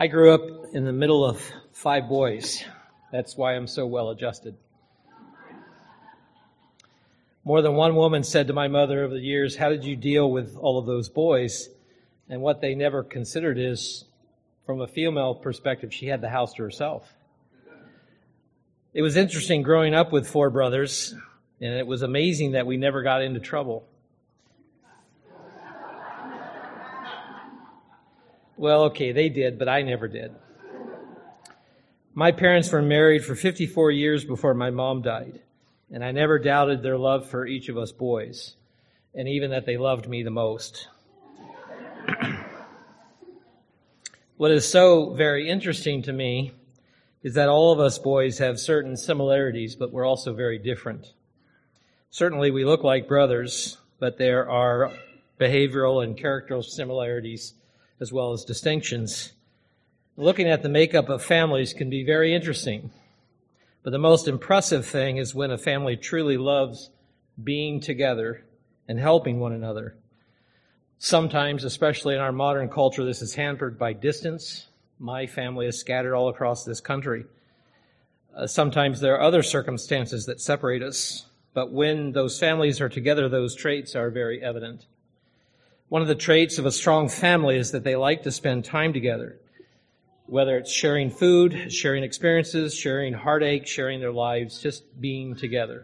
I grew up in the middle of 5 boys. That's why I'm so well adjusted. More than one woman said to my mother over the years, "How did you deal with all of those boys?" And what they never considered is, from a female perspective, she had the house to herself. It was interesting growing up with 4 brothers, and it was amazing that we never got into trouble. Well, okay, they did, but I never did. My parents were married for 54 years before my mom died, and I never doubted their love for each of us boys, and even that they loved me the most. What is so very interesting to me is that all of us boys have certain similarities, but we're also very different. Certainly we look like brothers, but there are behavioral and characteristic similarities as well as distinctions. Looking at the makeup of families can be very interesting, but the most impressive thing is when a family truly loves being together and helping one another. Sometimes, especially in our modern culture, this is hampered by distance. My family is scattered all across this country. Sometimes there are other circumstances that separate us, but when those families are together, those traits are very evident. One of the traits of a strong family is that they like to spend time together, whether it's sharing food, sharing experiences, sharing heartache, sharing their lives, just being together.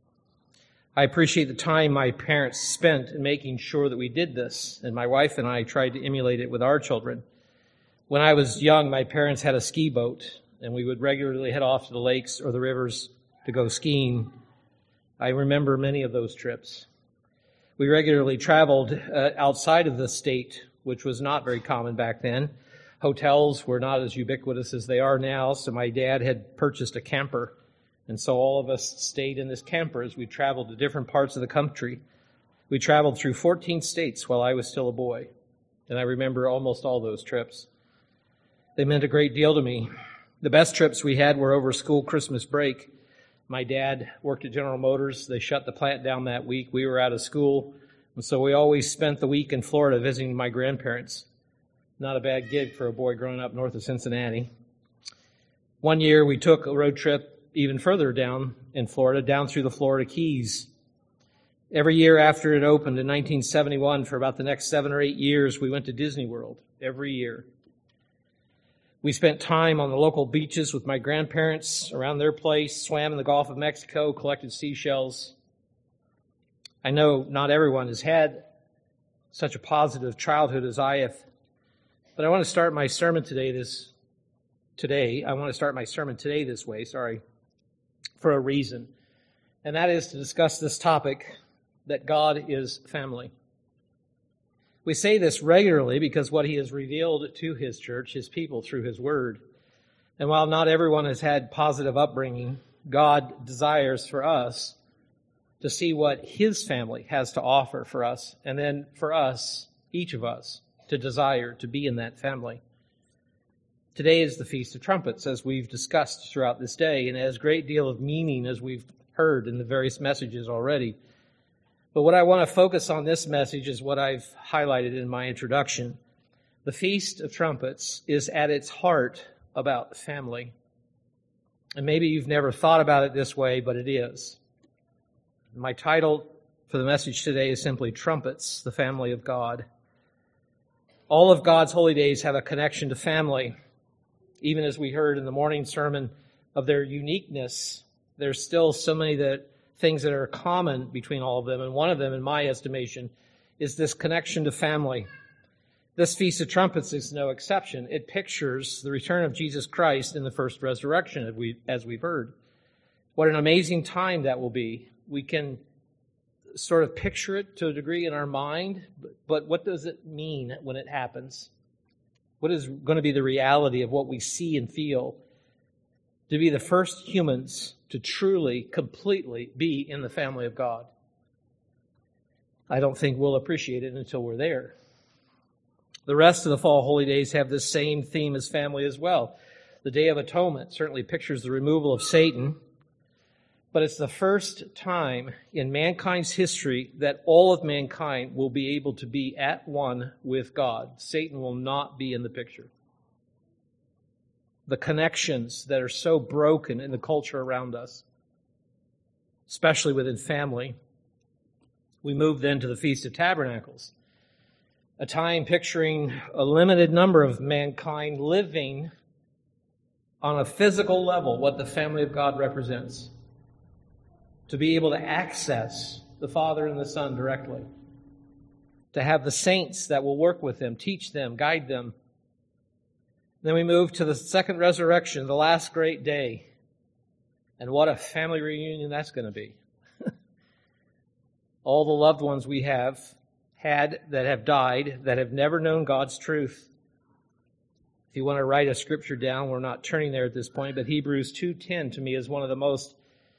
I appreciate the time my parents spent in making sure that we did this, and my wife and I tried to emulate it with our children. When I was young, my parents had a ski boat, and we would regularly head off to the lakes or the rivers to go skiing. I remember many of those trips. We regularly traveled outside of the state, which was not very common back then. Hotels were not as ubiquitous as they are now, so my dad had purchased a camper, and so all of us stayed in this camper as we traveled to different parts of the country. We traveled through 14 states while I was still a boy, and I remember almost all those trips. They meant a great deal to me. The best trips we had were over school Christmas break. My dad worked at General Motors. They shut the plant down that week. We were out of school, and so we always spent the week in Florida visiting my grandparents. Not a bad gig for a boy growing up north of Cincinnati. One year we took a road trip even further down in Florida, down through the Florida Keys. Every year after it opened in 1971, for about the next 7 or 8 years, we went to Disney World every year. We spent time on the local beaches with my grandparents around their place, swam in the Gulf of Mexico, collected seashells. I know not everyone has had such a positive childhood as I have, but I want to start my sermon today this way, for a reason. And that is to discuss this topic, that God is family. We say this regularly because what he has revealed to his church, his people, through his word. And while not everyone has had positive upbringing, God desires for us to see what his family has to offer for us, and then for us, each of us, to desire to be in that family. Today is the Feast of Trumpets, as we've discussed throughout this day, and it has a great deal of meaning, as we've heard in the various messages already. But what I want to focus on this message is what I've highlighted in my introduction. The Feast of Trumpets is at its heart about family. And maybe you've never thought about it this way, but it is. My title for the message today is simply Trumpets, the Family of God. All of God's holy days have a connection to family. Even as we heard in the morning sermon of their uniqueness, there's still so many things that are common between all of them. And one of them, in my estimation, is this connection to family. This Feast of Trumpets is no exception. It pictures the return of Jesus Christ in the first resurrection, as we've heard. What an amazing time that will be. We can sort of picture it to a degree in our mind, but what does it mean when it happens? What is going to be the reality of what we see and feel? To be the first humans to truly, completely be in the family of God. I don't think we'll appreciate it until we're there. The rest of the fall holy days have this same theme as family as well. The Day of Atonement certainly pictures the removal of Satan, but it's the first time in mankind's history that all of mankind will be able to be at one with God. Satan will not be in the picture. the connections that are so broken in the culture around us, especially within family. We move then to the Feast of Tabernacles, a time picturing a limited number of mankind living on a physical level what the family of God represents, to be able to access the Father and the Son directly, to have the saints that will work with them, teach them, guide them. Then we move to the second resurrection, the last great day. And what a family reunion that's going to be. All the loved ones we have had that have died, that have never known God's truth. If you want to write a scripture down, we're not turning there at this point, but Hebrews 2:10 to me is one of the most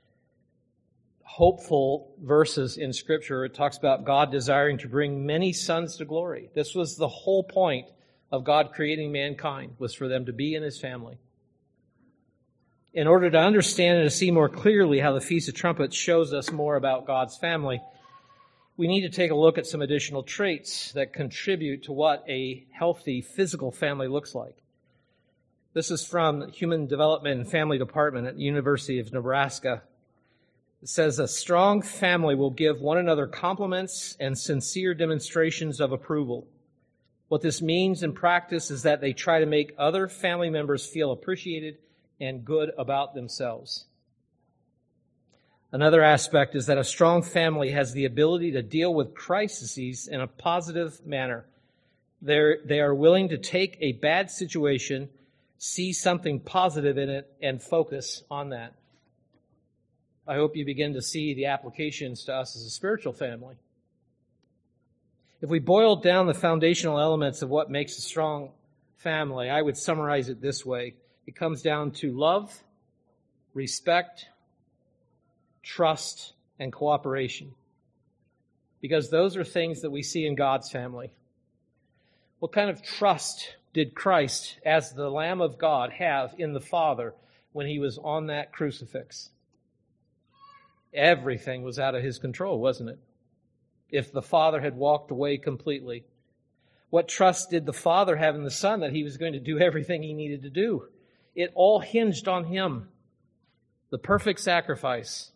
hopeful verses in Scripture. It talks about God desiring to bring many sons to glory. This was the whole point of God creating mankind, was for them to be in His family. In order to understand and to see more clearly how the Feast of Trumpets shows us more about God's family, we need to take a look at some additional traits that contribute to what a healthy physical family looks like. This is from Human Development and Family Department at the University of Nebraska. It says, a strong family will give one another compliments and sincere demonstrations of approval. What this means in practice is that they try to make other family members feel appreciated and good about themselves. Another aspect is that a strong family has the ability to deal with crises in a positive manner. They are willing to take a bad situation, see something positive in it, and focus on that. I hope you begin to see the applications to us as a spiritual family. If we boil down the foundational elements of what makes a strong family, I would summarize it this way. It comes down to love, respect, trust, and cooperation. Because those are things that we see in God's family. What kind of trust did Christ, as the Lamb of God, have in the Father when He was on that crucifix? Everything was out of His control, wasn't it? If the Father had walked away completely. What trust did the Father have in the Son that He was going to do everything He needed to do? It all hinged on Him, the perfect sacrifice.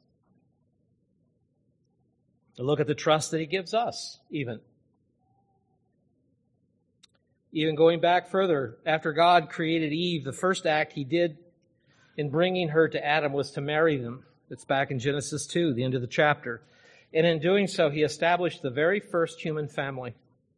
Look at the trust that He gives us, even. Even going back further, after God created Eve, the first act He did in bringing her to Adam was to marry them. It's back in Genesis 2, the end of the chapter. And in doing so, He established the very first human family.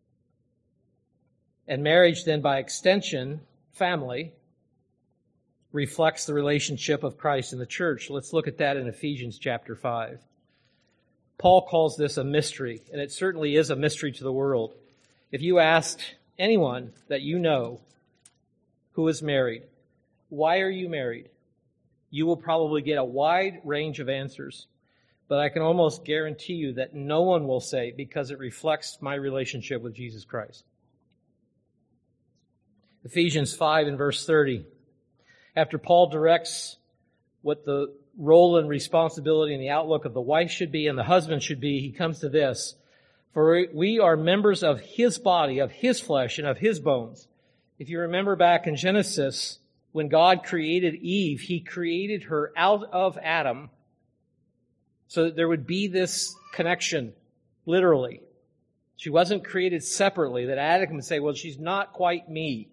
And marriage, then, by extension, family, reflects the relationship of Christ and the church. Let's look at that in Ephesians chapter 5. Paul calls this a mystery, and it certainly is a mystery to the world. If you asked anyone that you know who is married, why are you married? You will probably get a wide range of answers. But I can almost guarantee you that no one will say, because it reflects my relationship with Jesus Christ. Ephesians 5 and verse 30. After Paul directs what the role and responsibility and the outlook of the wife should be and the husband should be, he comes to this. For we are members of His body, of His flesh, and of His bones. If you remember back in Genesis, when God created Eve, He created her out of Adam so that there would be this connection, literally. She wasn't created separately, that Adam would say, well, she's not quite me.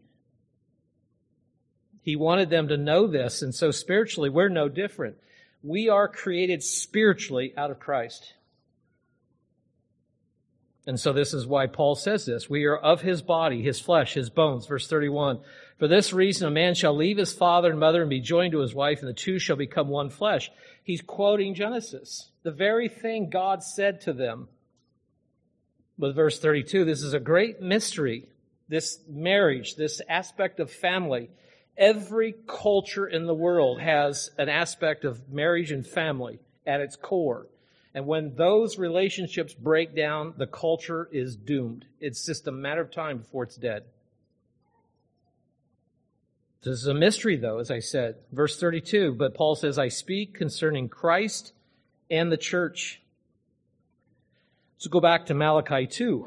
He wanted them to know this, and so spiritually, we're no different. We are created spiritually out of Christ. And so this is why Paul says this. We are of His body, His flesh, His bones. Verse 31. For this reason, a man shall leave his father and mother and be joined to his wife, and the two shall become one flesh. He's quoting Genesis, the very thing God said to them. With verse 32, this is a great mystery, this marriage, this aspect of family. Every culture in the world has an aspect of marriage and family at its core. And when those relationships break down, the culture is doomed. It's just a matter of time before it's dead. This is a mystery, though, as I said. Verse 32, but Paul says, I speak concerning Christ and the church. So go back to Malachi 2.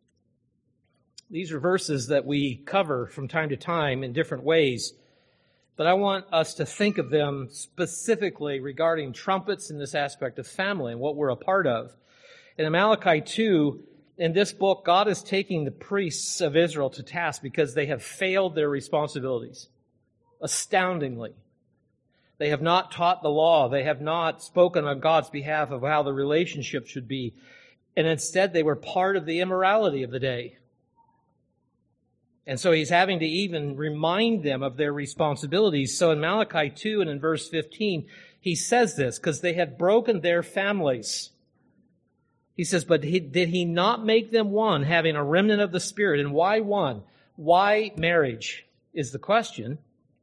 These are verses that we cover from time to time in different ways. But I want us to think of them specifically regarding trumpets in this aspect of family and what we're a part of. In Malachi 2, in this book, God is taking the priests of Israel to task because they have failed their responsibilities. Astoundingly. They have not taught the law. They have not spoken on God's behalf of how the relationship should be. And instead, they were part of the immorality of the day. And so he's having to even remind them of their responsibilities. So in Malachi 2 and in verse 15, he says this, because they had broken their families. He says, but did he not make them one, having a remnant of the Spirit? And why one? Why marriage is the question.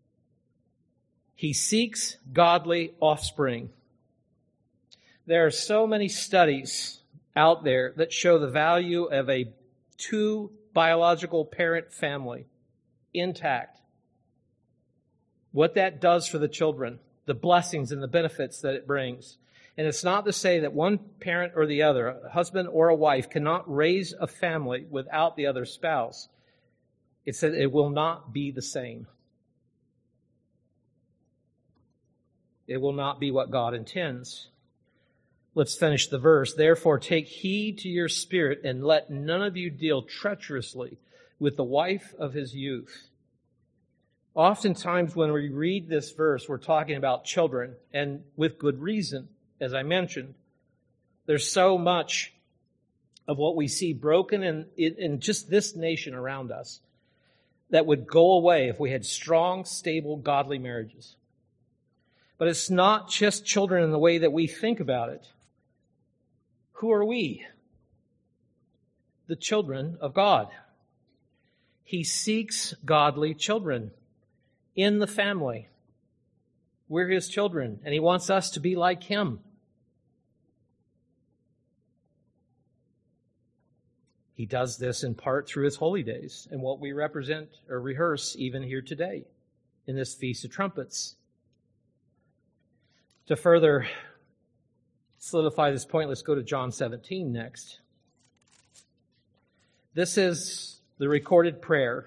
He seeks godly offspring. There are so many studies out there that show the value of a two biological parent family intact. What that does for the children, the blessings and the benefits that it brings. And it's not to say that one parent or the other, a husband or a wife, cannot raise a family without the other spouse. It's that it will not be the same. It will not be what God intends. Let's finish the verse. Therefore, take heed to your spirit, and let none of you deal treacherously with the wife of his youth. Oftentimes when we read this verse, we're talking about children, and with good reason, as I mentioned. There's so much of what we see broken in just this nation around us that would go away if we had strong, stable, godly marriages. But it's not just children in the way that we think about it. Who are we? The children of God. He seeks godly children in the family. We're his children, and he wants us to be like him. He does this in part through his holy days and what we represent or rehearse even here today in this Feast of Trumpets. To further solidify this point, let's go to John 17 next. This is the recorded prayer.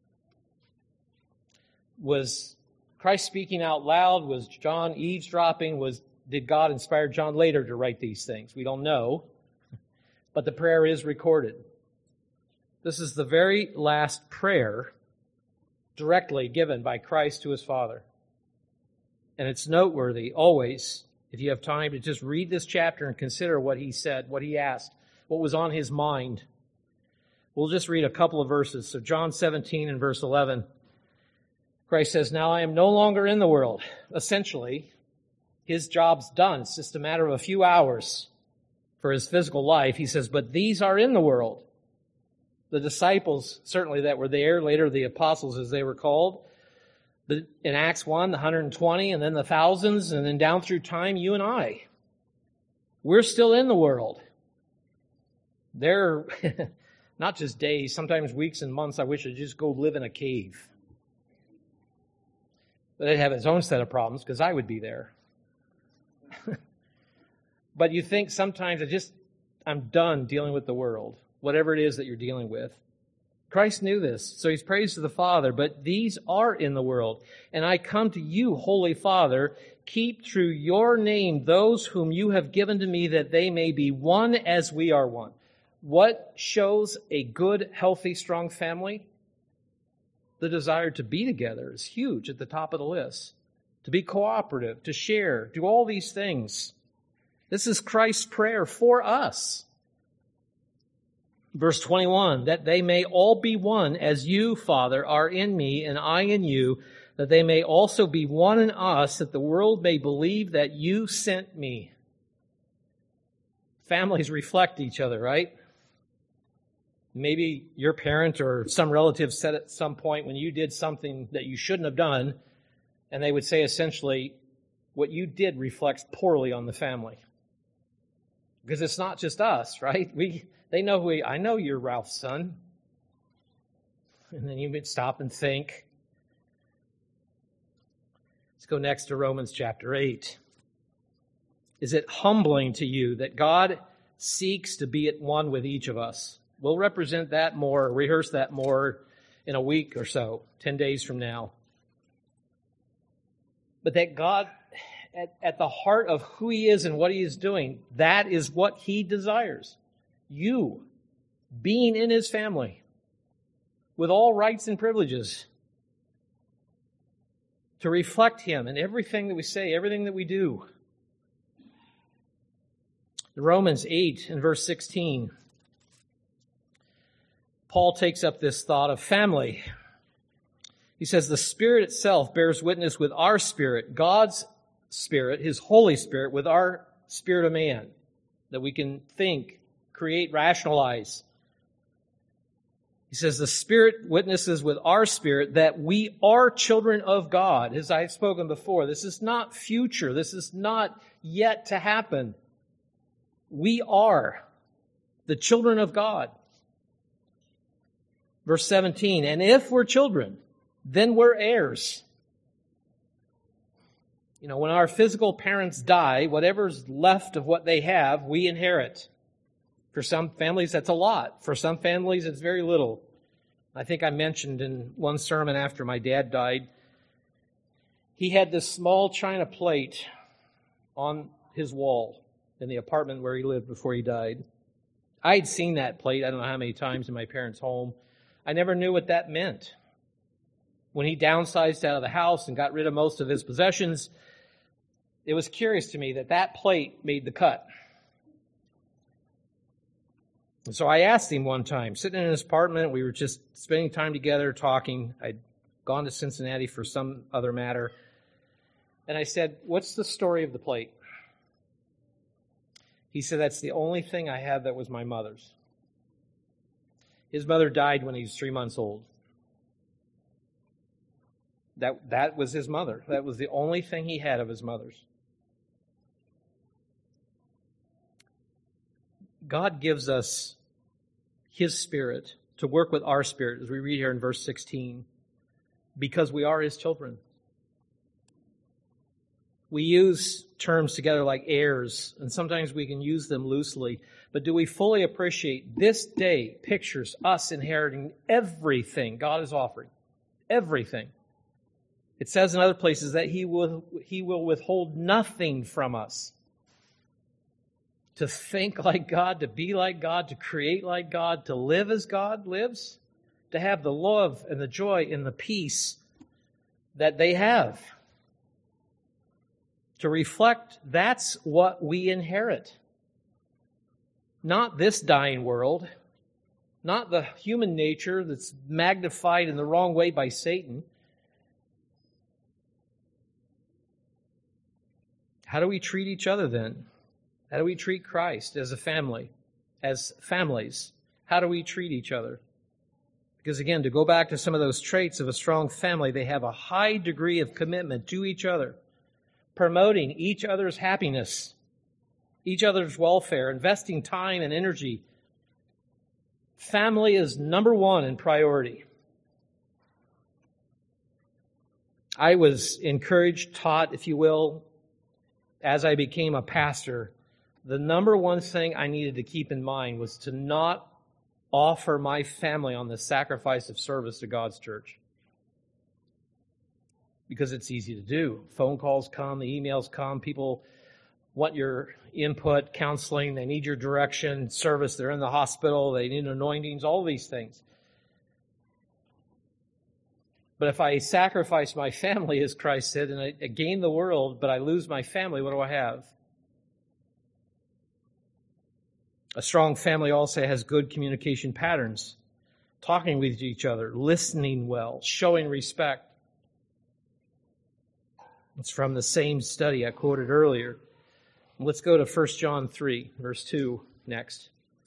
Was Christ speaking out loud? Was John eavesdropping? Did God inspire John later to write these things? We don't know. But the prayer is recorded. This is the very last prayer directly given by Christ to his Father. And it's noteworthy always, if you have time, to just read this chapter and consider what he said, what he asked, what was on his mind. We'll just read a couple of verses. So John 17 and verse 11. Christ says, now I am no longer in the world. Essentially, his job's done. It's just a matter of a few hours for his physical life. He says, but these are in the world. The disciples, certainly that were there, later the apostles as they were called. In Acts 1, the 120, and then the thousands, and then down through time, you and I. We're still in the world. They're not just days, sometimes weeks and months. I wish I'd just go live in a cave. But it'd have its own set of problems because I would be there. But you think sometimes I'm done dealing with the world, whatever it is that you're dealing with. Christ knew this, so he's praised to the Father, but these are in the world. And I come to you, Holy Father, keep through your name those whom you have given to me, that they may be one as we are one. What shows a good, healthy, strong family? The desire to be together is huge at the top of the list. To be cooperative, to share, do all these things. This is Christ's prayer for us. Verse 21, that they may all be one, as you, Father, are in me and I in you, that they may also be one in us, that the world may believe that you sent me. Families reflect each other, right? Maybe your parent or some relative said at some point when you did something that you shouldn't have done, and they would say essentially, what you did reflects poorly on the family. Because it's not just us, right? They know I know you're Ralph's son. And then you would stop and think. Let's go next to Romans chapter 8. Is it humbling to you that God seeks to be at one with each of us? We'll represent that more, rehearse that more in a week or so, 10 days from now. but that God, at the heart of who He is and what He is doing, that is what He desires. You being in His family with all rights and privileges to reflect Him in everything that we say, everything that we do. Romans 8 and verse 16, Paul takes up this thought of family. He says, the Spirit itself bears witness with our spirit, God's Spirit, His Holy Spirit, with our spirit of man, that we can think, create, rationalize. He says, the Spirit witnesses with our spirit that we are children of God. As I've spoken before, this is not future. This is not yet to happen. We are the children of God. Verse 17, and if we're children, then we're heirs. You know, when our physical parents die, whatever's left of what they have, we inherit. For some families, that's a lot. For some families, it's very little. I think I mentioned in one sermon after my dad died, he had this small china plate on his wall in the apartment where he lived before he died. I'd seen that plate, I don't know how many times, in my parents' home. I never knew what that meant. When he downsized out of the house and got rid of most of his possessions, it was curious to me that that plate made the cut. And so I asked him one time, sitting in his apartment, we were just spending time together talking. I'd gone to Cincinnati for some other matter. And I said, what's the story of the plate? He said, that's the only thing I have that was my mother's. His mother died when he was 3 months old. That was his mother. That was the only thing he had of his mother's. God gives us His Spirit to work with our spirit, as we read here in verse 16, because we are His children. We use terms together like heirs, and sometimes we can use them loosely. But do we fully appreciate this day pictures us inheriting everything God is offering? Everything. It says in other places that He will withhold nothing from us. To think like God, to be like God, to create like God, to live as God lives, to have the love and the joy and the peace that they have. To reflect, that's what we inherit. Not this dying world, not the human nature that's magnified in the wrong way by Satan. How do we treat each other then? How do we treat Christ as a family, as families? How do we treat each other? Because again, to go back to some of those traits of a strong family, they have a high degree of commitment to each other, promoting each other's happiness, each other's welfare, investing time and energy. Family is number one in priority. I was encouraged, taught, if you will, as I became a pastor, the number one thing I needed to keep in mind was to not offer my family on the sacrifice of service to God's church. Because it's easy to do. Phone calls come, the emails come, people want your input, counseling, they need your direction, service, they're in the hospital, they need anointings, all these things. But if I sacrifice my family, as Christ said, and I gain the world, but I lose my family, what do I have? A strong family also has good communication patterns, talking with each other, listening well, showing respect. It's from the same study I quoted earlier. Let's go to 1 John 3, verse 2 next.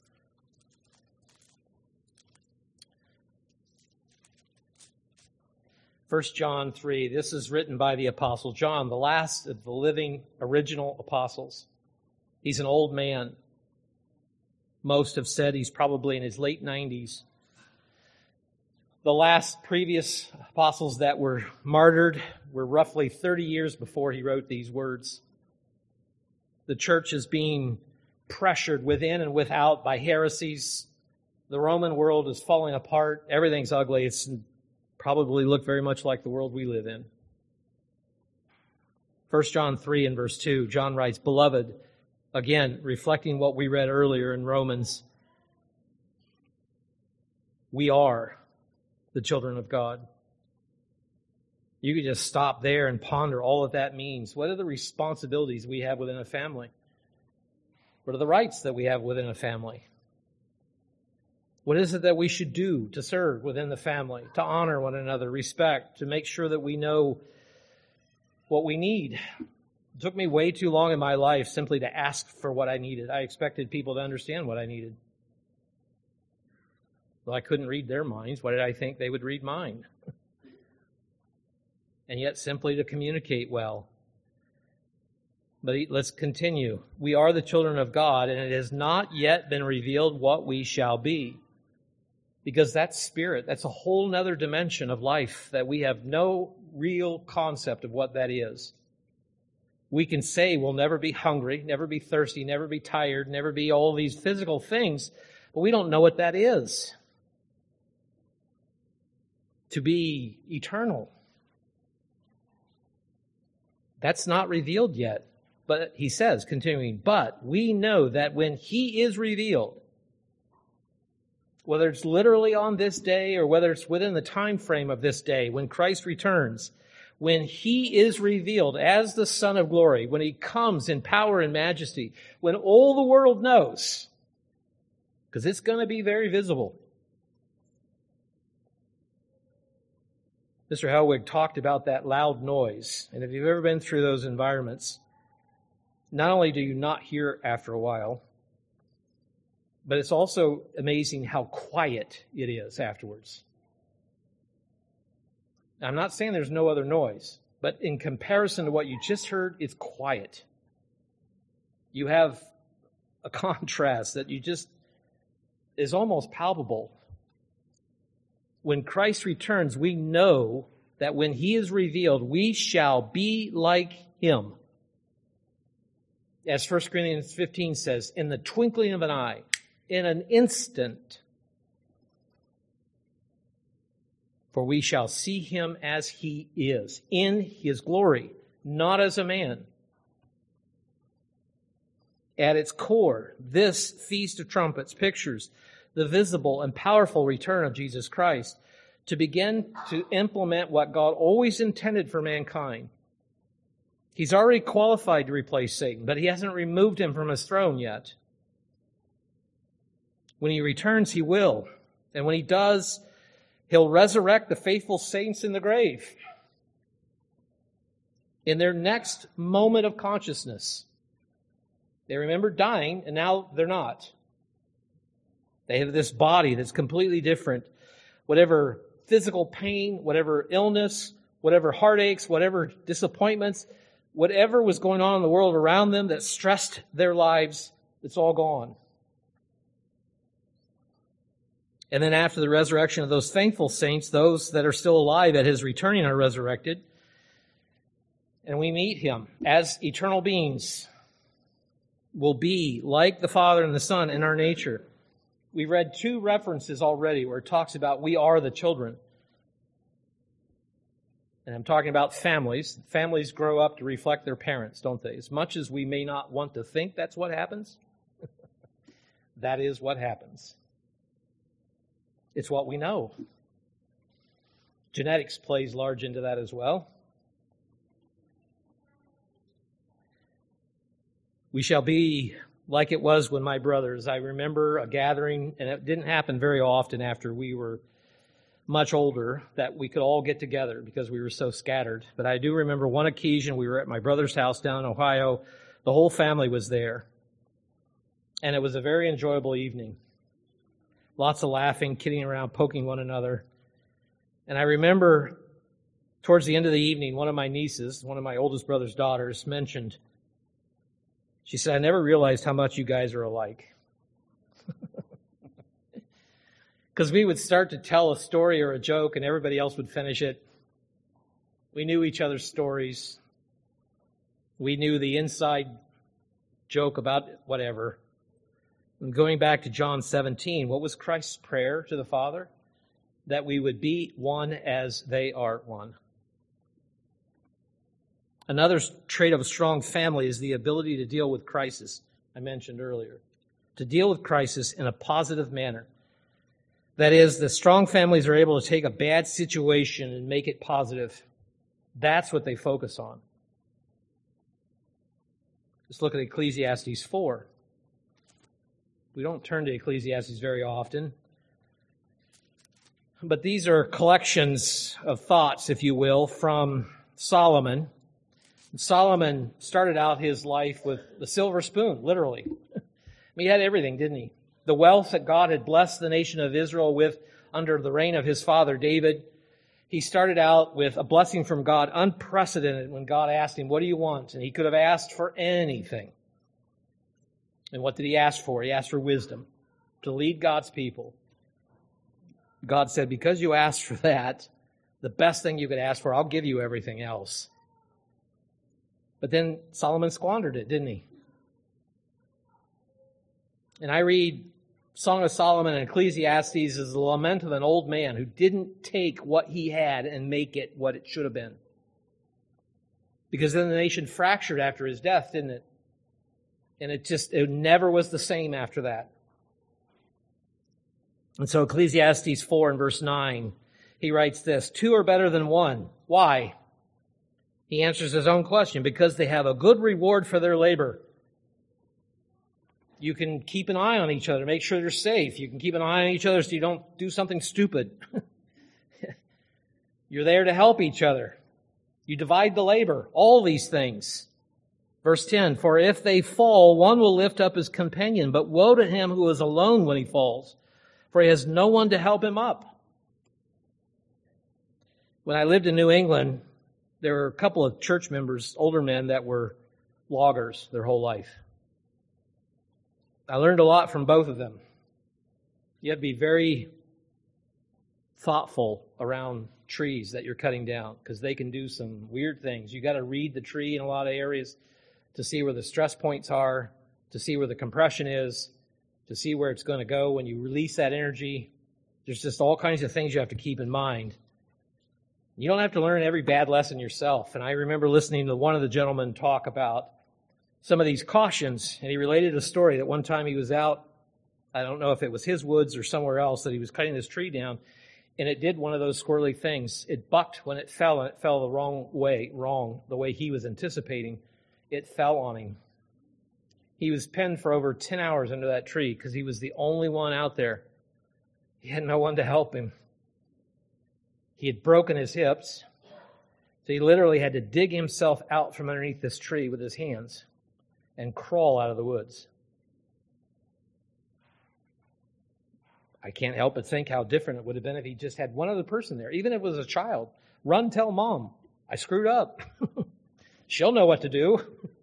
1 John 3, this is written by the Apostle John, the last of the living original apostles. He's an old man. Most have said he's probably in his late 90s. The last previous apostles that were martyred were roughly 30 years before he wrote these words. The church is being pressured within and without by heresies. The Roman world is falling apart. Everything's ugly. It's probably look very much like the world we live in. 1 John 3 and verse 2, John writes, "Beloved," again, reflecting what we read earlier in Romans, we are the children of God. You could just stop there and ponder all that that means. What are the responsibilities we have within a family? What are the rights that we have within a family? What is it that we should do to serve within the family, to honor one another, respect, to make sure that we know what we need? It took me way too long in my life simply to ask for what I needed. I expected people to understand what I needed. Well, I couldn't read their minds. Why did I think they would read mine? And yet simply to communicate well. But let's continue. We are the children of God, and it has not yet been revealed what we shall be. Because that's spirit. That's a whole nother dimension of life that we have no real concept of what that is. We can say we'll never be hungry, never be thirsty, never be tired, never be all these physical things, but we don't know what that is. To be eternal. That's not revealed yet. But he says, continuing, but we know that when he is revealed, whether it's literally on this day or whether it's within the time frame of this day, when Christ returns, when he is revealed as the Son of Glory, when he comes in power and majesty, when all the world knows, because it's going to be very visible. Mr. Helwig talked about that loud noise, and if you've ever been through those environments, not only do you not hear after a while, but it's also amazing how quiet it is afterwards. Now, I'm not saying there's no other noise, but in comparison to what you just heard, it's quiet. You have a contrast that is almost palpable. When Christ returns, we know that when he is revealed, we shall be like him. As 1 Corinthians 15 says, in the twinkling of an eye, in an instant, for we shall see him as he is, in his glory, not as a man. At its core, this Feast of Trumpets pictures the visible and powerful return of Jesus Christ to begin to implement what God always intended for mankind. He's already qualified to replace Satan, but he hasn't removed him from his throne yet. When he returns, he will. And when he does, he'll resurrect the faithful saints in the grave. In their next moment of consciousness, they remember dying, and now they're not. They have this body that's completely different. Whatever physical pain, whatever illness, whatever heartaches, whatever disappointments, whatever was going on in the world around them that stressed their lives, it's all gone. And then after the resurrection of those thankful saints, those that are still alive at his returning are resurrected. And we meet him as eternal beings. Will be like the Father and the Son in our nature. We read 2 references already where it talks about we are the children. And I'm talking about families. Families grow up to reflect their parents, don't they? As much as we may not want to think that's what happens, that is what happens. It's what we know. Genetics plays large into that as well. We shall be like it was when my brothers. I remember a gathering, and it didn't happen very often after we were much older, that we could all get together because we were so scattered. But I do remember one occasion we were at my brother's house down in Ohio. The whole family was there. And it was a very enjoyable evening. Lots of laughing, kidding around, poking one another. And I remember towards the end of the evening, one of my nieces, one of my oldest brother's daughters, mentioned, she said, I never realized how much you guys are alike. Because we would start to tell a story or a joke and everybody else would finish it. We knew each other's stories. We knew the inside joke about whatever. And going back to John 17, what was Christ's prayer to the Father? That we would be one as they are one. Another trait of a strong family is the ability to deal with crisis, I mentioned earlier. To deal with crisis in a positive manner. That is, the strong families are able to take a bad situation and make it positive. That's what they focus on. Let's look at Ecclesiastes 4. We don't turn to Ecclesiastes very often. But these are collections of thoughts, if you will, from Solomon. Solomon started out his life with the silver spoon, literally. He had everything, didn't he? The wealth that God had blessed the nation of Israel with under the reign of his father David. He started out with a blessing from God, unprecedented, when God asked him, "What do you want?" And he could have asked for anything. And what did he ask for? He asked for wisdom to lead God's people. God said, "Because you asked for that, the best thing you could ask for, I'll give you everything else." But then Solomon squandered it, didn't he? And I read Song of Solomon and Ecclesiastes as the lament of an old man who didn't take what he had and make it what it should have been. Because then the nation fractured after his death, didn't it? And it never was the same after that. And so Ecclesiastes 4 and verse 9, he writes this, "Two are better than one." Why? He answers his own question, because they have a good reward for their labor. You can keep an eye on each other, make sure they're safe. You can keep an eye on each other so you don't do something stupid. You're there to help each other. You divide the labor, all these things. Verse 10, "For if they fall, one will lift up his companion, but woe to him who is alone when he falls, for he has no one to help him up." When I lived in New England, there were a couple of church members, older men, that were loggers their whole life. I learned a lot from both of them. You have to be very thoughtful around trees that you're cutting down, because they can do some weird things. You got to read the tree in a lot of areas to see where the stress points are, to see where the compression is, to see where it's going to go when you release that energy. There's just all kinds of things you have to keep in mind. You don't have to learn every bad lesson yourself. And I remember listening to one of the gentlemen talk about some of these cautions, and he related a story that one time he was out, I don't know if it was his woods or somewhere else, that he was cutting this tree down, and it did one of those squirrely things. It bucked when it fell, and it fell the wrong, the way he was anticipating. It fell on him. He was penned for over 10 hours under that tree because he was the only one out there. He had no one to help him. He had broken his hips, so he literally had to dig himself out from underneath this tree with his hands and crawl out of the woods. I can't help but think how different it would have been if he just had one other person there, even if it was a child. Run, tell mom, I screwed up. She'll know what to do.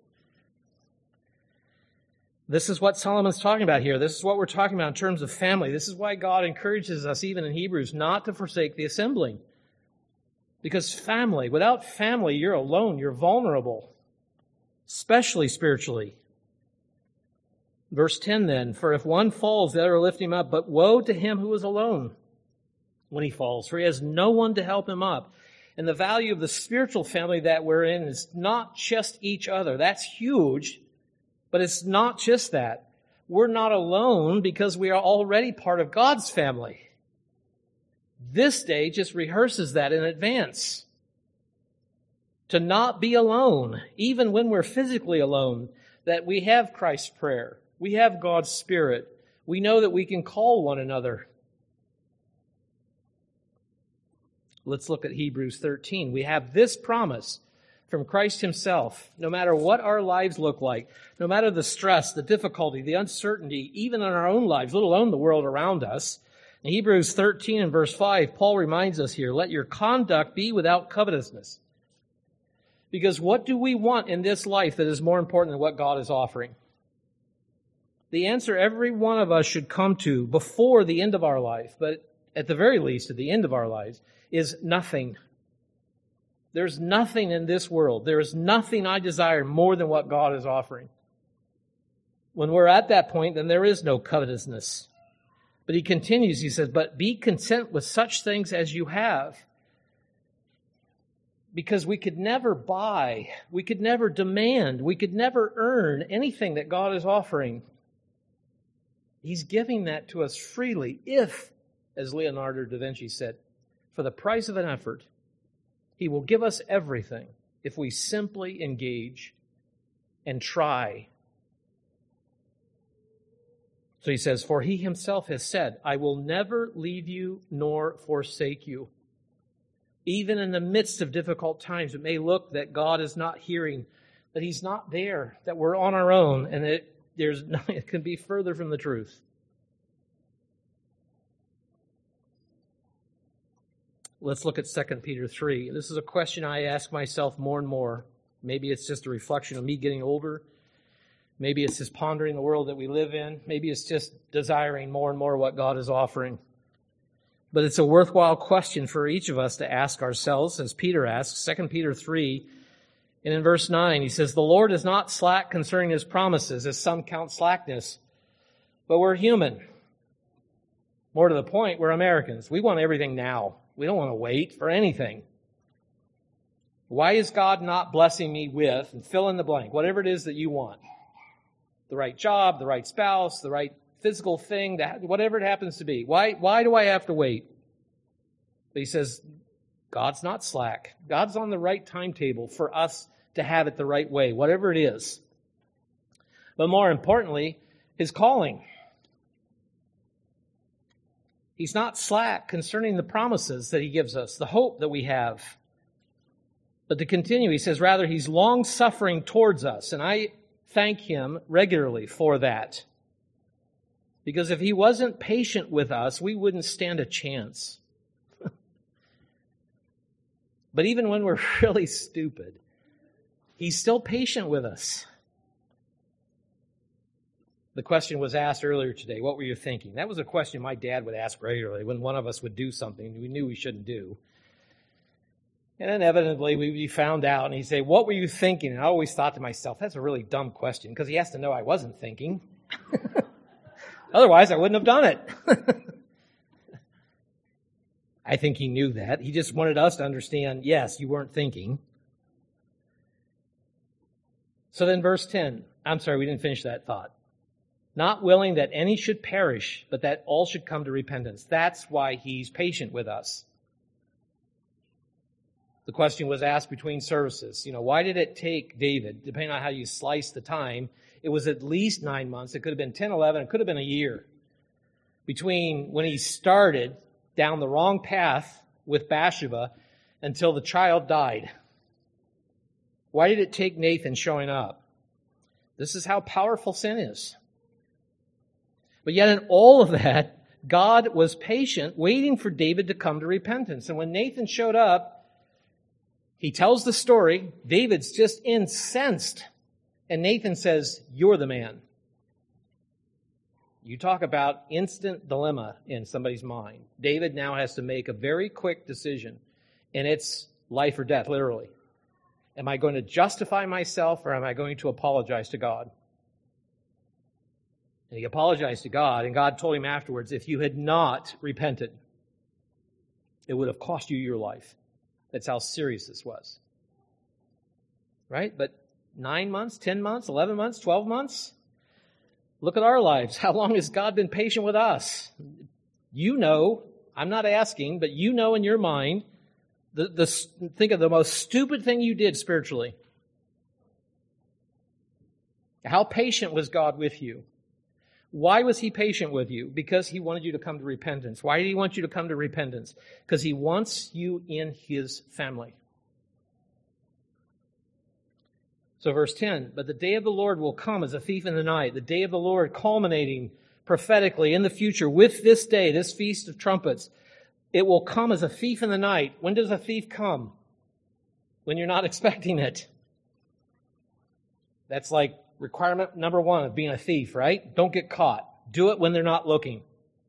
This is what Solomon's talking about here. This is what we're talking about in terms of family. This is why God encourages us, even in Hebrews, not to forsake the assembling. Because without family, you're alone, you're vulnerable, especially spiritually. Verse 10 then, "For if one falls, the other will lift him up, but woe to him who is alone when he falls, for he has no one to help him up." And the value of the spiritual family that we're in is not just each other. That's huge, but it's not just that. We're not alone because we are already part of God's family. This day just rehearses that in advance. To not be alone, even when we're physically alone, that we have Christ's prayer. We have God's Spirit. We know that we can call one another. Let's look at Hebrews 13. We have this promise from Christ himself. No matter what our lives look like, no matter the stress, the difficulty, the uncertainty, even in our own lives, let alone the world around us. In Hebrews 13 and verse 5, Paul reminds us here, "Let your conduct be without covetousness." Because what do we want in this life that is more important than what God is offering? The answer every one of us should come to before the end of our life, but at the very least at the end of our lives, is nothing. There's nothing in this world. There is nothing I desire more than what God is offering. When we're at that point, then there is no covetousness. But he continues, he says, "But be content with such things as you have." because we could never buy, we could never demand, we could never earn anything that God is offering. He's giving that to us freely if, as Leonardo da Vinci said, for the price of an effort, He will give us everything if we simply engage and try. So He says, for He Himself has said, I will never leave you nor forsake you. Even in the midst of difficult times, it may look that God is not hearing, that He's not there, that we're on our own, and that there's nothing that can be further from the truth. Let's look at 2 Peter 3. This is a question I ask myself more and more. Maybe it's just a reflection of me getting older. Maybe it's just pondering the world that we live in. Maybe it's just desiring more and more what God is offering. But it's a worthwhile question for each of us to ask ourselves, as Peter asks, 2 Peter 3, and in verse 9, he says, the Lord is not slack concerning His promises, as some count slackness, but we're human. More to the point, we're Americans. We want everything now. We don't want to wait for anything. Why is God not blessing me with, and fill in the blank, whatever it is that you want? The right job, the right spouse, the right physical thing, whatever it happens to be. Why do I have to wait? But he says, God's not slack. God's on the right timetable for us to have it the right way, whatever it is. But more importantly, His calling. He's not slack concerning the promises that He gives us, the hope that we have. But to continue, he says, rather, He's long-suffering towards us, and I thank Him regularly for that. Because if He wasn't patient with us, we wouldn't stand a chance. But even when we're really stupid, He's still patient with us. The question was asked earlier today, what were you thinking? That was a question my dad would ask regularly when one of us would do something we knew we shouldn't do. And inevitably, we found out, and he'd say, what were you thinking? And I always thought to myself, that's a really dumb question, because he has to know I wasn't thinking. Otherwise, I wouldn't have done it. I think he knew that. He just wanted us to understand, yes, you weren't thinking. So then verse 10, we didn't finish that thought. Not willing that any should perish, but that all should come to repentance. That's why He's patient with us. The question was asked between services. Why did it take David, depending on how you slice the time, it was at least 9 months. It could have been 10, 11. It could have been a year. Between when he started down the wrong path with Bathsheba until the child died. Why did it take Nathan showing up? This is how powerful sin is. But yet in all of that, God was patient, waiting for David to come to repentance. And when Nathan showed up, he tells the story. David's just incensed. And Nathan says, you're the man. You talk about instant dilemma in somebody's mind. David now has to make a very quick decision. And it's life or death, literally. Am I going to justify myself or am I going to apologize to God? And he apologized to God, and God told him afterwards, if you had not repented, it would have cost you your life. That's how serious this was. Right? But 9 months, 10 months, 11 months, 12 months? Look at our lives. How long has God been patient with us? You know, I'm not asking, but you know in your mind, think of the most stupid thing you did spiritually. How patient was God with you? Why was He patient with you? Because He wanted you to come to repentance. Why did He want you to come to repentance? Because He wants you in His family. So verse 10, but the day of the Lord will come as a thief in the night. The day of the Lord culminating prophetically in the future with this day, this Feast of Trumpets. It will come as a thief in the night. When does a thief come? When you're not expecting it. That's like requirement number 1 of being a thief, right? Don't get caught. Do it when they're not looking.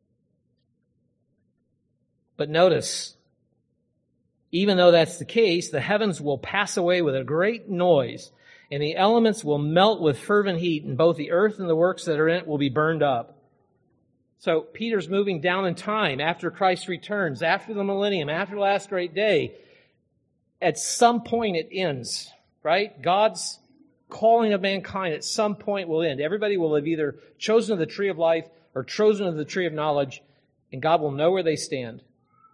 But notice, even though that's the case, the heavens will pass away with a great noise, and the elements will melt with fervent heat, and both the earth and the works that are in it will be burned up. So Peter's moving down in time after Christ returns, after the millennium, after the last great day. at some point it ends, right? God's calling of mankind at some point will end. Everybody will have either chosen of the tree of life or chosen of the tree of knowledge, and God will know where they stand.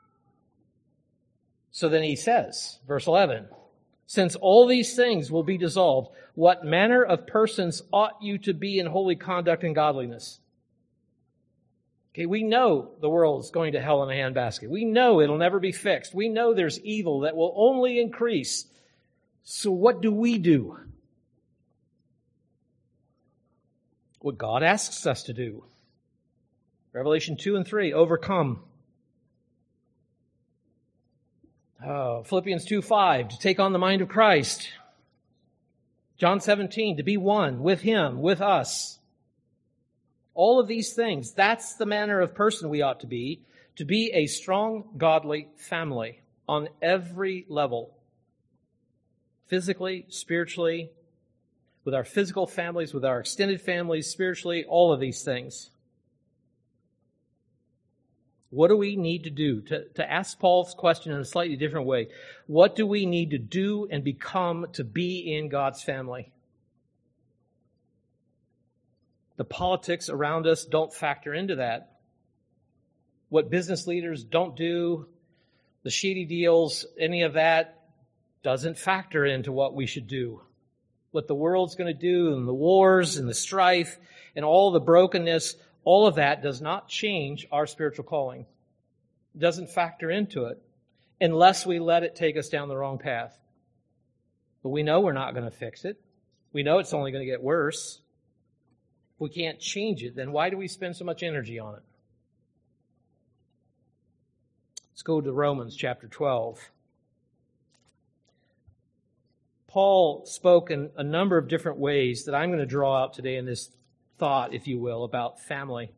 So then he says, verse 11, since all these things will be dissolved, what manner of persons ought you to be in holy conduct and godliness? Okay, we know the world's going to hell in a handbasket. We know it'll never be fixed. We know there's evil that will only increase. So what do we do? What God asks us to do. Revelation 2 and 3, overcome. Philippians 2:5, to take on the mind of Christ. John 17, to be one with Him, with us. All of these things, that's the manner of person we ought to be a strong, godly family on every level. Physically, spiritually, with our physical families, with our extended families, spiritually, all of these things. What do we need to do? To ask Paul's question in a slightly different way, what do we need to do and become to be in God's family? The politics around us don't factor into that. What business leaders don't do, the shady deals, any of that doesn't factor into what we should do. What the world's going to do and the wars and the strife and all the brokenness, all of that does not change our spiritual calling. It doesn't factor into it unless we let it take us down the wrong path. But we know we're not going to fix it. We know it's only going to get worse. If we can't change it, then why do we spend so much energy on it? Let's go to Romans chapter 12. Paul spoke in a number of different ways that I'm going to draw out today in this thought, if you will, about family.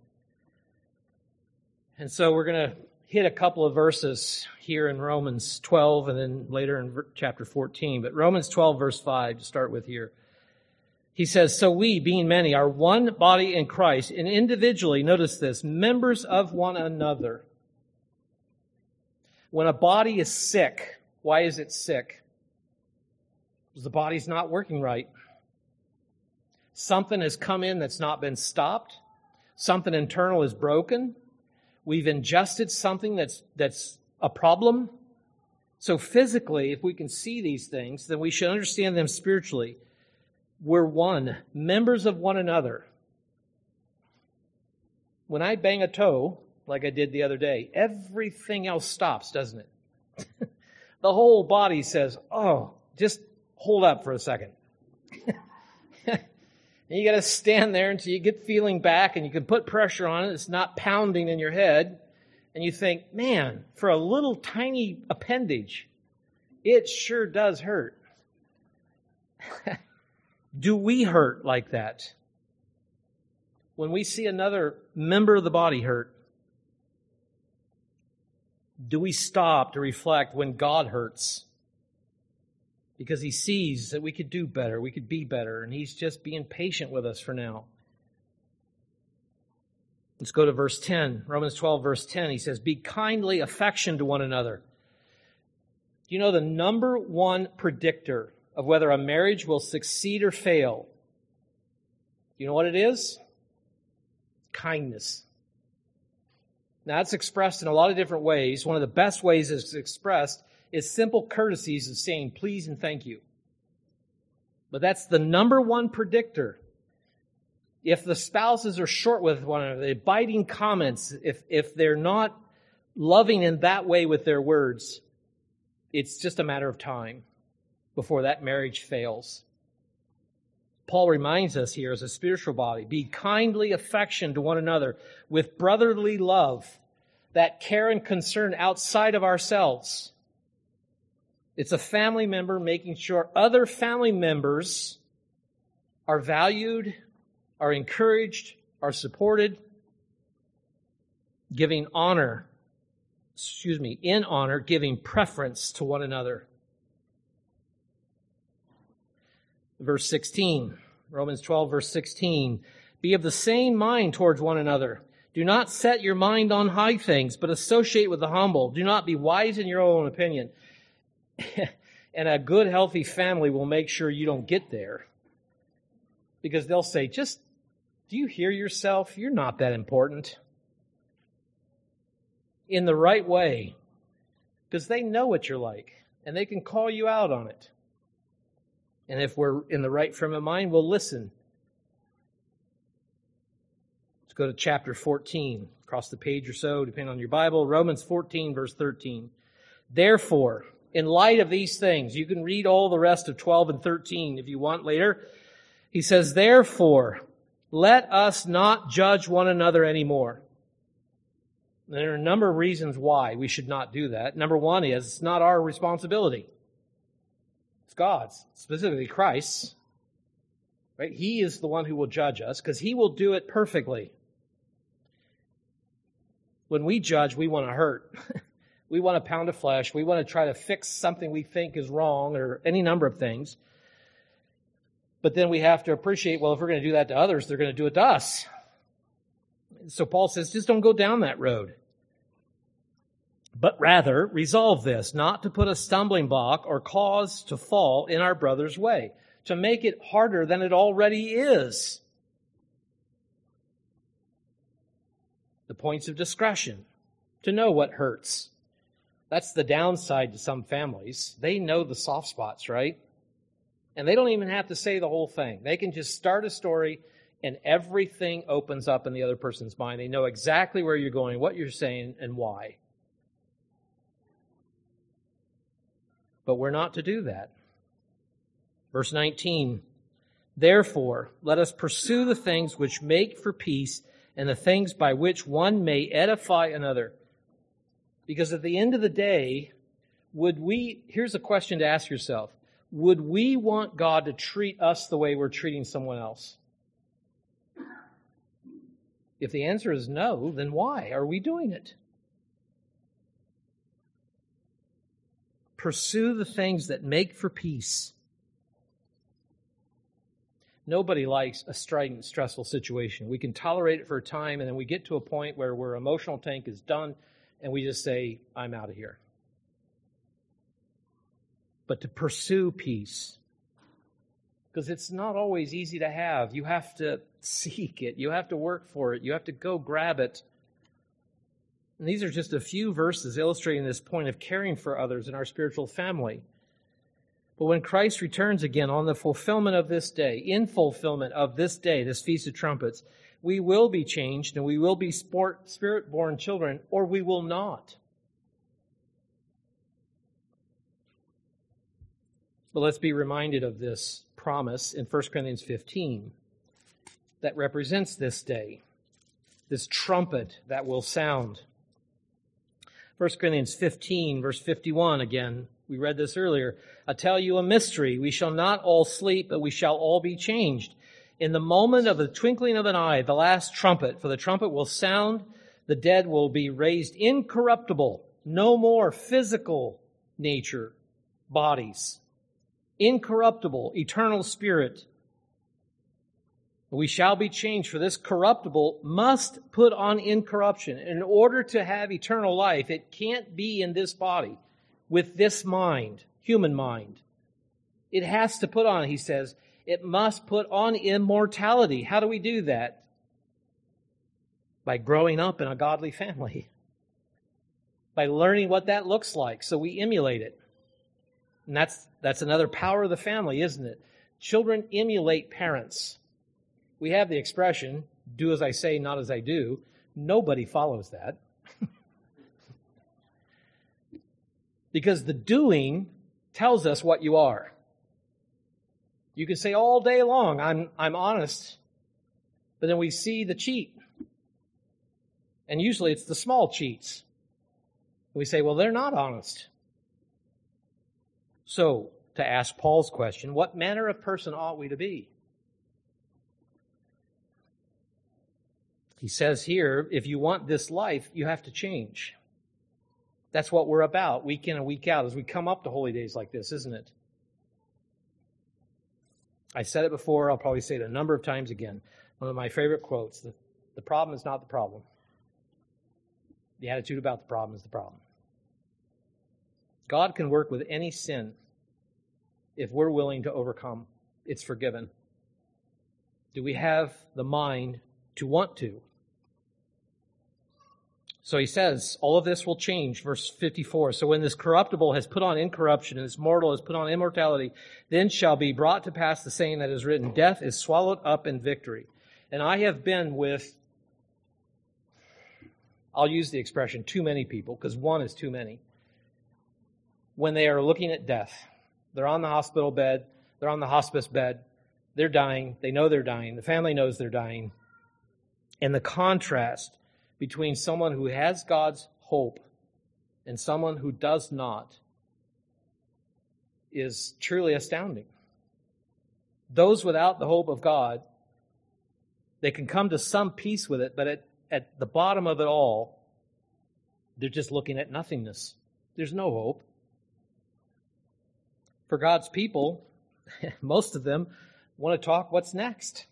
And so we're going to hit a couple of verses here in Romans 12 and then later in chapter 14. But Romans 12, verse 5, to start with here. He says, so we, being many, are one body in Christ, and individually, notice this, members of one another. When a body is sick, why is it sick? Because the body's not working right. Something has come in that's not been stopped. Something internal is broken. We've ingested something that's a problem. So physically, if we can see these things, then we should understand them spiritually. We're one, members of one another. When I bang a toe, like I did the other day, everything else stops, doesn't it? The whole body says, oh, just hold up for a second. And you got to stand there until you get feeling back and you can put pressure on it. It's not pounding in your head. And you think, man, for a little tiny appendage, it sure does hurt. Do we hurt like that? When we see another member of the body hurt, do we stop to reflect when God hurts? Because He sees that we could do better, we could be better, and He's just being patient with us for now. Let's go to verse 10. Romans 12, verse 10. He says, be kindly affectioned to one another. Do you know the number one predictor of whether a marriage will succeed or fail? Do you know what it is? Kindness. Now, it's expressed in a lot of different ways. One of the best ways it's expressed is simple courtesies of saying please and thank you. But that's the number one predictor. If the spouses are short with one another, the biting comments, if they're not loving in that way with their words, it's just a matter of time before that marriage fails. Paul reminds us here as a spiritual body, be kindly affectioned to one another with brotherly love, that care and concern outside of ourselves. It's a family member making sure other family members are valued, are encouraged, are supported, in honor, giving preference to one another. Verse 16, Romans 12, verse 16, be of the same mind towards one another. Do not set your mind on high things, but associate with the humble. Do not be wise in your own opinion. And a good, healthy family will make sure you don't get there. Because they'll say, do you hear yourself? You're not that important. In the right way. Because they know what you're like. And they can call you out on it. And if we're in the right frame of mind, we'll listen. Let's go to chapter 14. Across the page or so, depending on your Bible. Romans 14, verse 13. Therefore, in light of these things, you can read all the rest of 12 and 13 if you want later. He says, therefore, let us not judge one another anymore. There are a number of reasons why we should not do that. Number one is, it's not our responsibility. It's God's, specifically Christ's. Right? He is the one who will judge us because He will do it perfectly. When we judge, we want to hurt. We want a pound of flesh. We want to try to fix something we think is wrong or any number of things. But then we have to appreciate, well, if we're going to do that to others, they're going to do it to us. So Paul says, just don't go down that road. But rather, resolve this, not to put a stumbling block or cause to fall in our brother's way, to make it harder than it already is. The points of discretion, to know what hurts. That's the downside to some families. They know the soft spots, right? And they don't even have to say the whole thing. They can just start a story and everything opens up in the other person's mind. They know exactly where you're going, what you're saying, and why. But we're not to do that. Verse 19, therefore, let us pursue the things which make for peace and the things by which one may edify another. Because at the end of the day, here's a question to ask yourself. Would we want God to treat us the way we're treating someone else? If the answer is no, then why are we doing it? Pursue the things that make for peace. Nobody likes a strident, stressful situation. We can tolerate it for a time, and then we get to a point where our emotional tank is done, and we just say, I'm out of here. But to pursue peace, because it's not always easy to have. You have to seek it. You have to work for it. You have to go grab it. And these are just a few verses illustrating this point of caring for others in our spiritual family. But when Christ returns again on the fulfillment of this day, in fulfillment of this day, this Feast of Trumpets, we will be changed and we will be spirit-born children, or we will not. But let's be reminded of this promise in 1 Corinthians 15 that represents this day, this trumpet that will sound. 1 Corinthians 15, verse 51 again. We read this earlier. I tell you a mystery. We shall not all sleep, but we shall all be changed. In the moment of the twinkling of an eye, the last trumpet, for the trumpet will sound, the dead will be raised incorruptible, no more physical nature, bodies. Incorruptible, eternal spirit. We shall be changed, for this corruptible must put on incorruption. In order to have eternal life, it can't be in this body, with this mind, human mind. It has to put on, he says, it must put on immortality. How do we do that? By growing up in a godly family. By learning what that looks like, so we emulate it. And that's another power of the family, isn't it? Children emulate parents. We have the expression, do as I say, not as I do. Nobody follows that. Because the doing tells us what you are. You can say all day long, I'm honest. But then we see the cheat. And usually it's the small cheats. We say, well, they're not honest. So, to ask Paul's question, what manner of person ought we to be? He says here, if you want this life, you have to change. That's what we're about, week in and week out, as we come up to holy days like this, isn't it? I said it before, I'll probably say it a number of times again. One of my favorite quotes, the problem is not the problem. The attitude about the problem is the problem. God can work with any sin. if we're willing to overcome, it's forgiven. Do we have the mind to want to? So he says, all of this will change, verse 54. So when this corruptible has put on incorruption, and this mortal has put on immortality, then shall be brought to pass the saying that is written, death is swallowed up in victory. And I have been with, I'll use the expression, too many people, because one is too many. When they are looking at death, they're on the hospital bed, they're on the hospice bed, they're dying, they know they're dying, the family knows they're dying. And the contrast between someone who has God's hope and someone who does not is truly astounding. Those without the hope of God, they can come to some peace with it, but at the bottom of it all, they're just looking at nothingness. There's no hope. For God's people, most of them want to talk what's next,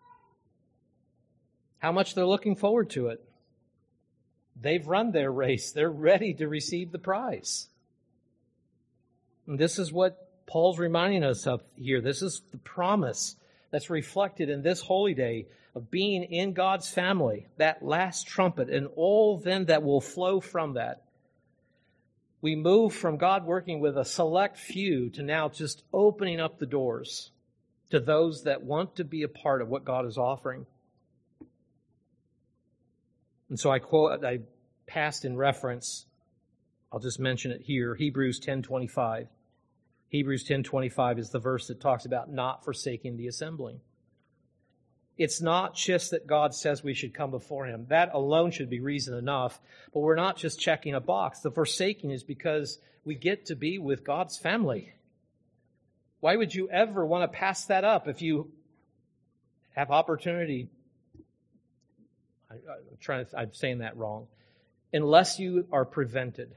how much they're looking forward to it. They've run their race. They're ready to receive the prize. And this is what Paul's reminding us of here. This is the promise that's reflected in this holy day of being in God's family, that last trumpet, and all then that will flow from that. We move from God working with a select few to now just opening up the doors to those that want to be a part of what God is offering. And so I passed in reference, I'll just mention it here, Hebrews 10:25. Hebrews 10:25 is the verse that talks about not forsaking the assembling. It's not just that God says we should come before Him. That alone should be reason enough. But we're not just checking a box. The forsaking is because we get to be with God's family. Why would you ever want to pass that up if you have opportunity? I'm saying that wrong. Unless you are prevented.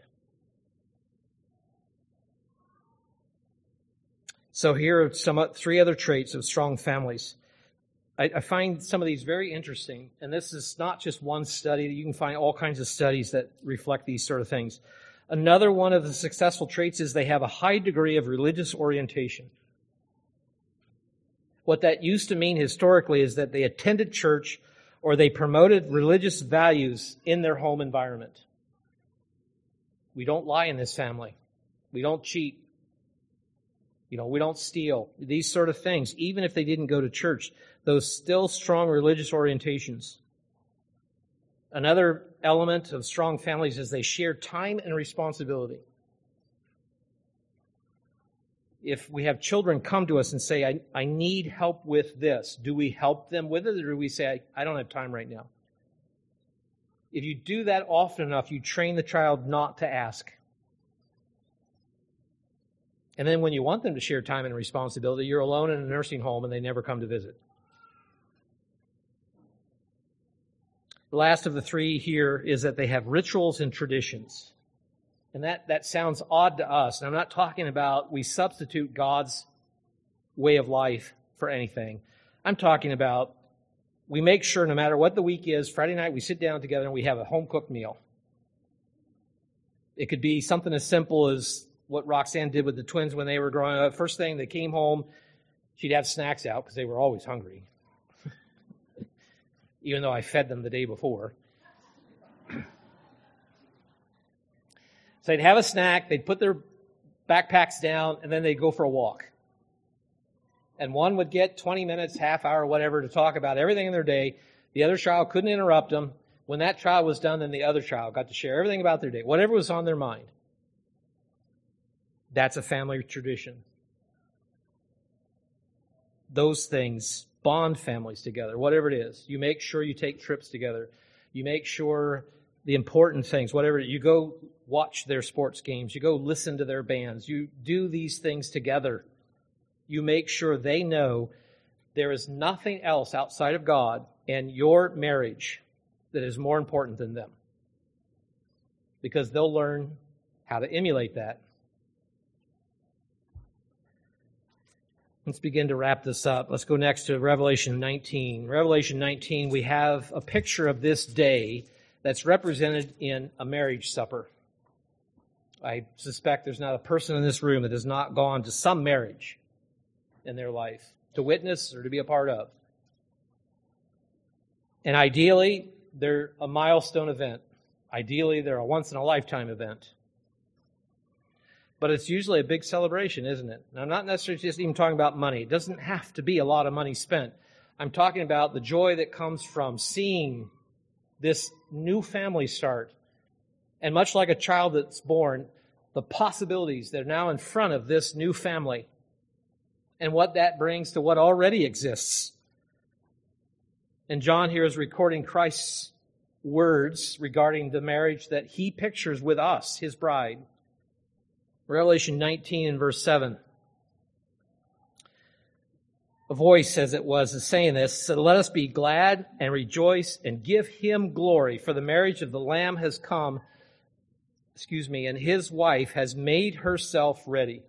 So here are three other traits of strong families. I find some of these very interesting, and this is not just one study. You can find all kinds of studies that reflect these sort of things. Another one of the successful traits is they have a high degree of religious orientation. What that used to mean historically is that they attended church or they promoted religious values in their home environment. We don't lie in this family. We don't cheat. We don't steal. These sort of things, even if they didn't go to church, those still strong religious orientations. Another element of strong families is they share time and responsibility. If we have children come to us and say, I need help with this, do we help them with it, or do we say, I don't have time right now? If you do that often enough, you train the child not to ask. And then when you want them to share time and responsibility, you're alone in a nursing home and they never come to visit. The last of the three here is that they have rituals and traditions. And that sounds odd to us. And I'm not talking about we substitute God's way of life for anything. I'm talking about we make sure no matter what the week is, Friday night we sit down together and we have a home-cooked meal. It could be something as simple as what Roxanne did with the twins when they were growing up. First thing, they came home, she'd have snacks out because they were always hungry. Even though I fed them the day before. So they'd have a snack, they'd put their backpacks down, and then they'd go for a walk. And one would get 20 minutes, half hour, whatever, to talk about everything in their day. The other child couldn't interrupt them. When that child was done, then the other child got to share everything about their day, whatever was on their mind. That's a family tradition. Those things bond families together, whatever it is. You make sure you take trips together. You make sure the important things, whatever, you go watch their sports games. You go listen to their bands. You do these things together. You make sure they know there is nothing else outside of God and your marriage that is more important than them. Because they'll learn how to emulate that. Let's begin to wrap this up. Let's go next to Revelation 19. Revelation 19, we have a picture of this day that's represented in a marriage supper. I suspect there's not a person in this room that has not gone to some marriage. in their life, to witness or to be a part of. And ideally, they're a milestone event. Ideally, they're a once-in-a-lifetime event. But it's usually a big celebration, isn't it? And I'm not necessarily just even talking about money. It doesn't have to be a lot of money spent. I'm talking about the joy that comes from seeing this new family start. And much like a child that's born, the possibilities that are now in front of this new family and what that brings to what already exists. And John here is recording Christ's words regarding the marriage that he pictures with us, his bride. Revelation 19 and verse 7. A voice, as it was, is saying this, said, "Let us be glad and rejoice and give him glory, for the marriage of the Lamb has come, and his wife has made herself ready."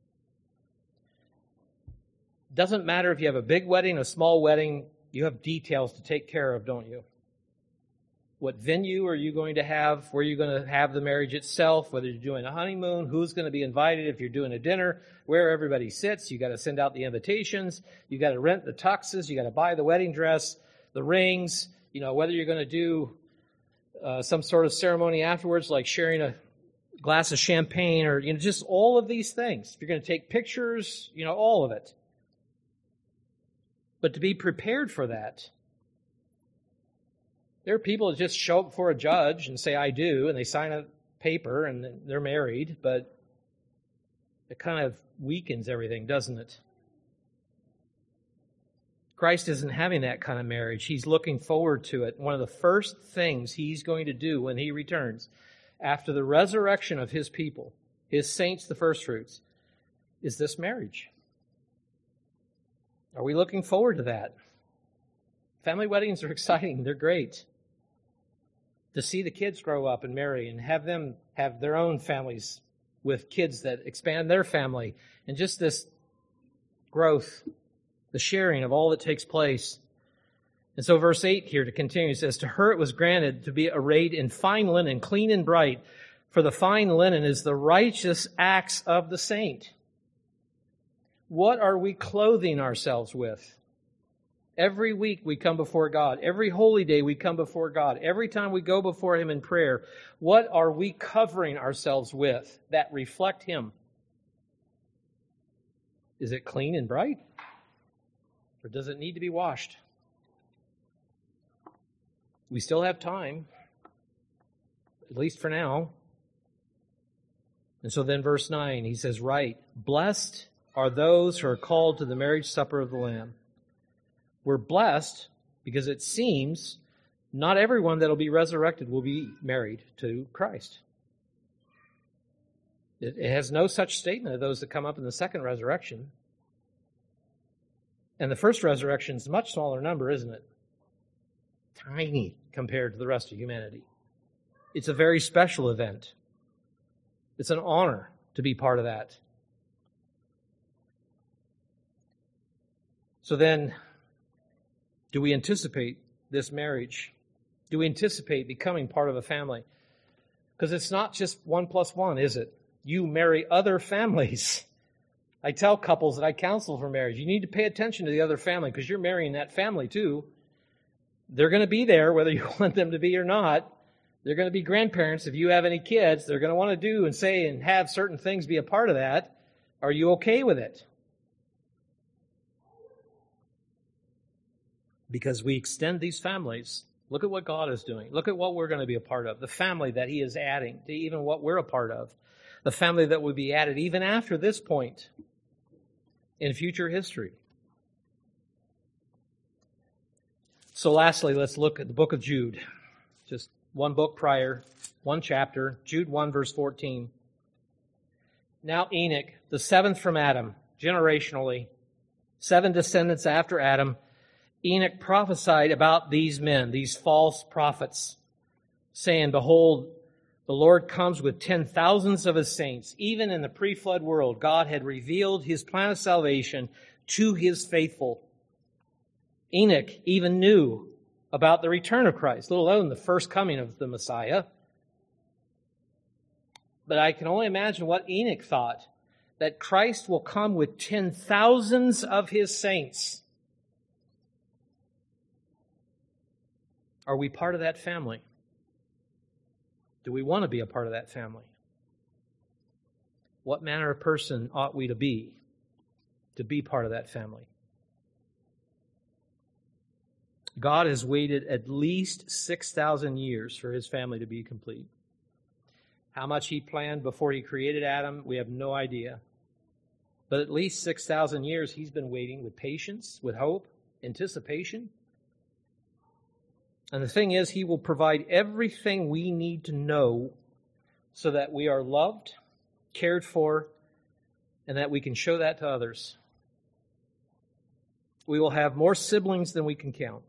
Doesn't matter if you have a big wedding, a small wedding, you have details to take care of, don't you? What venue are you going to have? Where are you going to have the marriage itself? Whether you're doing a honeymoon, who's going to be invited? If you're doing a dinner, where everybody sits, you got to send out the invitations. You got to rent the tuxes. You got to buy the wedding dress, the rings. Whether you're going to do some sort of ceremony afterwards, like sharing a glass of champagne, or just all of these things. If you're going to take pictures, all of it. But to be prepared for that. There are people that just show up before a judge and say, "I do," and they sign a paper and they're married, but it kind of weakens everything, doesn't it? Christ isn't having that kind of marriage. He's looking forward to it. One of the first things he's going to do when he returns, after the resurrection of his people, his saints, the firstfruits, is this marriage. Are we looking forward to that? Family weddings are exciting. They're great. To see the kids grow up and marry and have them have their own families with kids that expand their family, and just this growth, the sharing of all that takes place. And so verse 8 here to continue says, "To her it was granted to be arrayed in fine linen, clean and bright, for the fine linen is the righteous acts of the saint." What are we clothing ourselves with? Every week we come before God. Every holy day we come before God. Every time we go before him in prayer, what are we covering ourselves with that reflect him? Is it clean and bright? Or does it need to be washed? We still have time, at least for now. And so then verse 9, he says, "Right, blessed are those who are called to the marriage supper of the Lamb." We're blessed because it seems not everyone that will be resurrected will be married to Christ. It has no such statement of those that come up in the second resurrection. And the first resurrection is a much smaller number, isn't it? Tiny compared to the rest of humanity. It's a very special event. It's an honor to be part of that. So then, do we anticipate this marriage? Do we anticipate becoming part of a family? Because it's not just 1 + 1, is it? You marry other families. I tell couples that I counsel for marriage, you need to pay attention to the other family because you're marrying that family too. They're going to be there whether you want them to be or not. They're going to be grandparents. If you have any kids, they're going to want to do and say and have certain things be a part of that. Are you okay with it? Because we extend these families. Look at what God is doing. Look at what we're going to be a part of. The family that he is adding to even what we're a part of. The family that will be added even after this point in future history. So lastly, let's look at the book of Jude. Just one book prior, one chapter, Jude 1, verse 14. "Now Enoch, the seventh from Adam, generationally, 7 descendants after Adam, Enoch prophesied about these men, these false prophets, saying, Behold, the Lord comes with 10,000s of his saints. Even in the pre-flood world, God had revealed his plan of salvation to his faithful. Enoch even knew about the return of Christ, let alone the first coming of the Messiah. But I can only imagine what Enoch thought that Christ will come with 10,000s of his saints. Are we part of that family? Do we want to be a part of that family? What manner of person ought we to be part of that family? God has waited at least 6,000 years for his family to be complete. How much he planned before he created Adam, we have no idea. But at least 6,000 years he's been waiting with patience, with hope, anticipation. And the thing is, he will provide everything we need to know so that we are loved, cared for, and that we can show that to others. We will have more siblings than we can count.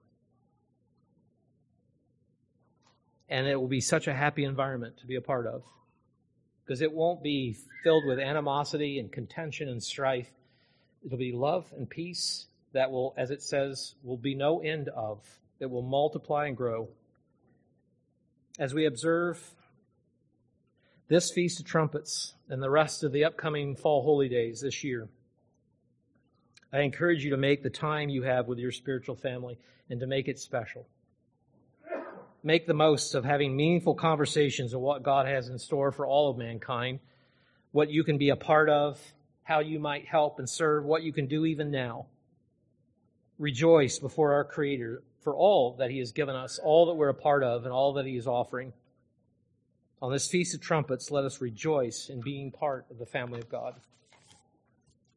And it will be such a happy environment to be a part of, because it won't be filled with animosity and contention and strife. It'll be love and peace that will, as it says, will be no end of. It will multiply and grow. As we observe this Feast of Trumpets and the rest of the upcoming Fall Holy Days this year, I encourage you to make the time you have with your spiritual family and to make it special. Make the most of having meaningful conversations of what God has in store for all of mankind, what you can be a part of, how you might help and serve, what you can do even now. Rejoice before our Creator for all that he has given us, all that we're a part of, and all that he is offering. On this Feast of Trumpets, let us rejoice in being part of the family of God.